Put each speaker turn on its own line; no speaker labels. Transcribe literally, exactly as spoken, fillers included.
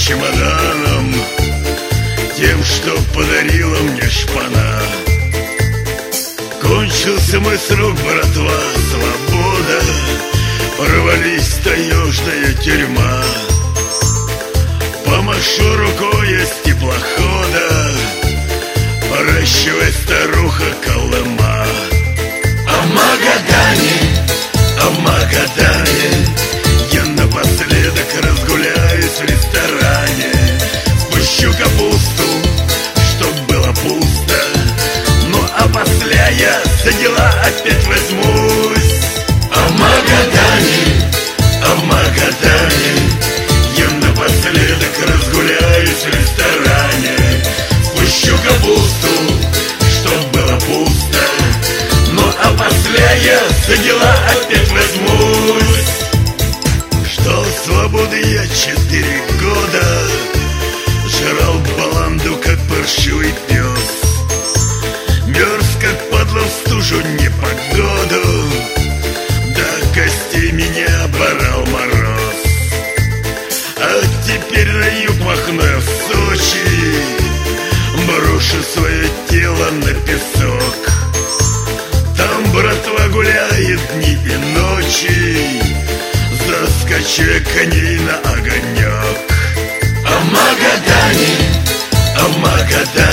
чемоданом, тем, что подарила мне шпана. Кончился мой срок, братва, свобода, порвались таежная тюрьма. Помашу рукой из теплохода, поращивай, старуха, Колыма. А в Магадане, а в Магадане я напоследок разгуляюсь в ресторане. Спущу капусту, чтоб было пусто, ну а после я за дела опять возьмусь. А в Магадане, а в Магадане я напоследок разгуляюсь в ресторане. Спущу капусту, чтоб было пусто, ну а после я за дела опять возьмусь. Ждал свободы я четыре года, жрал баланду, как паршивый пес, мерз, как падла, в стужу непогоду, до костей меня борол мороз. А теперь на юг махну я в Сочи, брошу свое тело на песок. Там братва гуляет дни и ночи, заскочу я коней на огонек. А в Магадане, а в Магадане